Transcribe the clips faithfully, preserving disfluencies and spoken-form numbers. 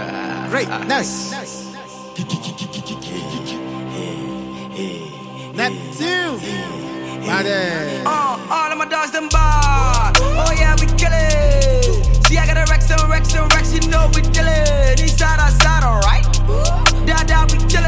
Greatness. Neptune. Body. Uh, all of my dogs them bad. Oh yeah, we kill it. See, I got a Rex and Rex and Rex, you know we kill it. Inside, outside, alright. Da da, we kill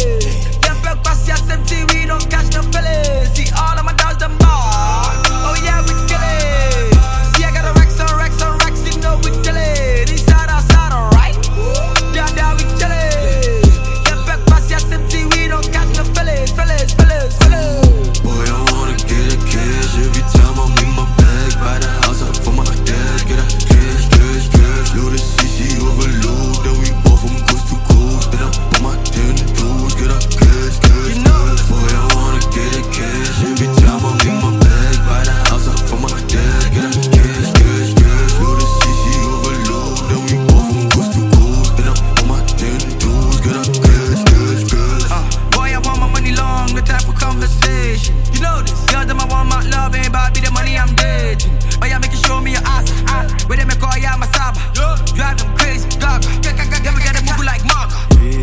it. Them back pass ya empty, we don't catch no feelings. See, all of my dogs them bad. Oh yeah, we kill it. See, I got a Rex and Rex and Rex, you know we kill it. Inside, outside, alright. Da da, we kill it. Them back pass ya empty, we don't catch no feelings, feelings, feelings, feelings. Boy, I wanna get a cash every time I'm in my bag. Buy the house up for my dad. Get a cash, cash, cash. Load the C C overload. Then we both from coast to coast. Then I put my ten toes. Get a cash, cash, You know. cash. Boy, I wanna get a cash every time I'm in my bag. Buy the house up for my dad. Get a cash, cash, cash. Load the C C overload. Then we both from coast to coast. Then I put my ten toes. Get a cash, cash, cash. Uh, boy, I want my money long, no time for conversation. You know this. Girl, them I want my love, ain't about be the money I'm dating. Oh yeah, make you show me your ass. Ah, where they make all yeah, my saba. Drive them crazy, dog. Then we gotta move like Marga.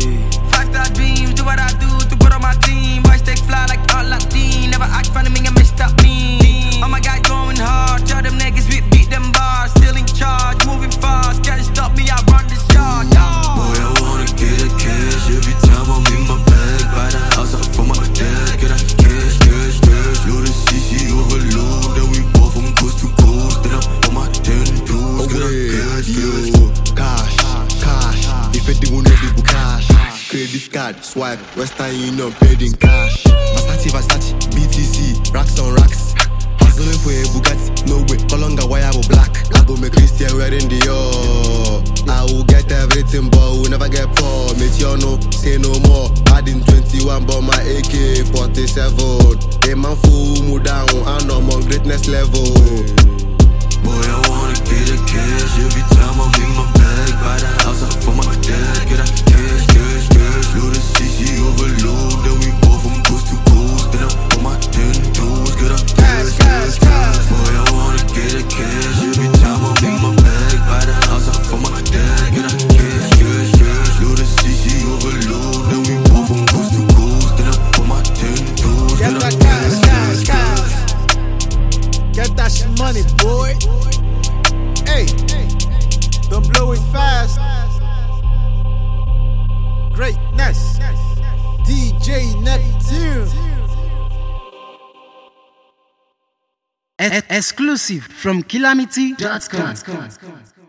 Five star dreams, do what I do to put on my team. Boys take fly like Aladdin. Never act fun of me and messed up me. Oh my God, going hard. Tell them niggas we beat them bars. Still in charge, moving fast. Can't stop me, I run this yard. Boy, I wanna get a cash every time I'm in my bag. Buy the house up for my dad. Get a cash, cash, cash. Load the C C overload. Then we both from coast to coast. Then I put my ten toes. Get a cash, cash. Cash, cash. If it don't know people cash. Credit card, swipe, Western Union paid in cash. Versace, Versace, B T C, racks on racks. Hustling for a Bugatti, no way. Colonga, why I'm black? I go make Christian wearing the all. I will get everything, but will never get poor. Meteor no, say no more. Adding twenty-one, but my A K forty-seven. A man fool me down, and I'm on greatness level. Boy, I wanna get a cash every time I'm in my bag. Buy the house up for my dad. Get a cash, cash, cash. Load the C C overload. Then we both from coast to coast. Then I put my ten toes. Get a cash, cash, cash. Boy, I wanna get a cash every time I'm in my bag. Buy the house up for my dad. Get a cash, cash, cash. Load the C C overload. Then we both from coast to coast. Then I put my ten toes. Get Get a that cash, cash, cash, cash, cash. Get that shit money, boy. Hey, don't blow it fast. Greatness. D J Neptune. Exclusive from Calamity dot com.